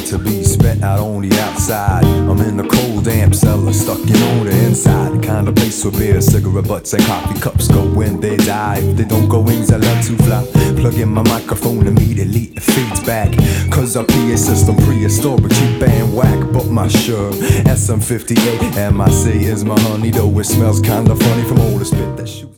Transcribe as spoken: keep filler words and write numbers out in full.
to be spent out on the outside. I'm in a cold damp cellar, stuck in on the inside. The kind of place where beer, cigarette butts and coffee cups go when they die. If they don't go wings, I love to fly. Plug in my microphone immediately, it feeds back. Cause our P A system prehistoric, cheap and whack. But my sure S M fifty-eight, M I C is my honey. Though it smells kinda funny from all the spit that shoots.